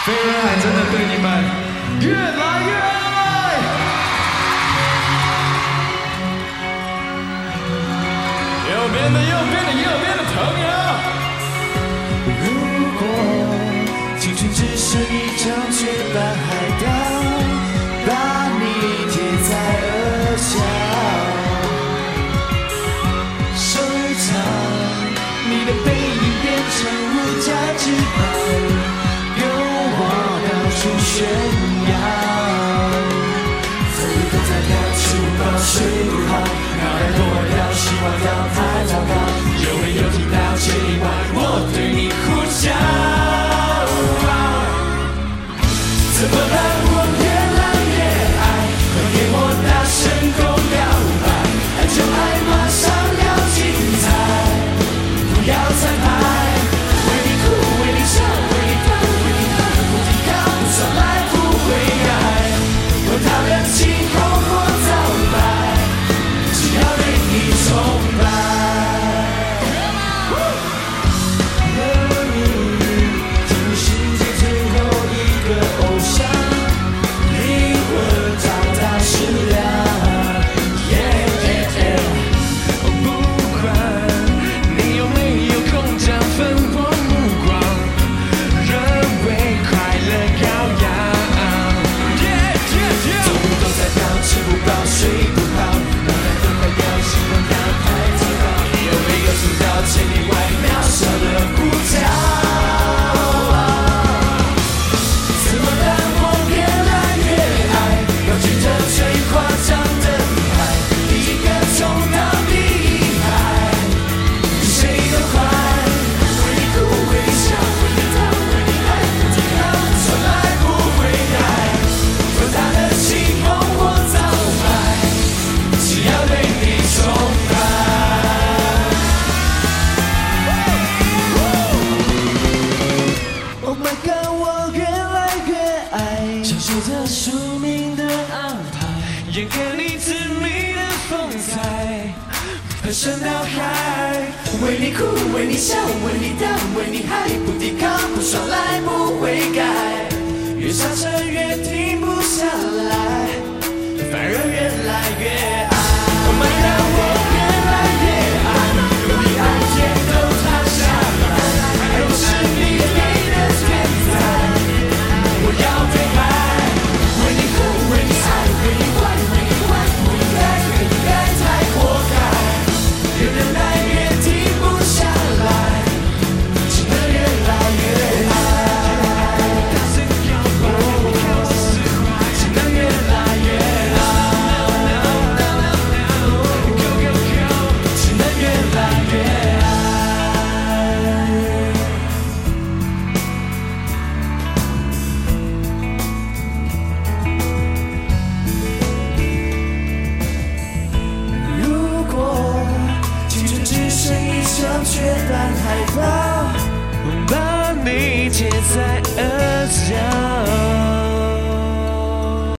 飞轮海真的对你们越来越爱。右边的朋友， 如果青春只剩一张绝版海盗，把你贴在额角，收藏你的背影变成无价之宝。 去炫耀，风雨都在飘，吃不饱睡不好，脑袋多掉，希望要太糟糕。有没有听到千里外我对你呼叫？怎么办？我越来越爱，快给我大声公表白，爱就爱，马上要精彩，不要彩排。 他的晴空或早白，只要对你崇拜。这世界最后一个偶像，灵魂找到食粮。不管你有没有空将粉红目光，人为快乐羔羊。 吃不饱，睡不好，脑袋都快掉，希望要太糟糕。有没有听到千里外渺小的呼叫？怎么办？我越来越爱，要举着最夸张的牌，第一个冲到第一排，比谁都快。为你哭，为你笑，为你疼，为你爱，不停靠，从来不会改。有他的星空。 宿命的安排，演给你致命的风采，喷射脑海，为你哭，为你笑，为你等，为你嗨，不抵抗，不耍赖，不会改，越刹车越停不下来，反而越来越爱。Oh my God， 我越来越爱，用力爱天都塌下来，爱我是你给的天才，我要对海。 为你哭，为你爱，为你坏，为你坏，不应该，越应该太活该。越忍耐越停不下来，只能越来越爱。只能越来越爱。只能越来越爱。 像绝版海报，把你贴在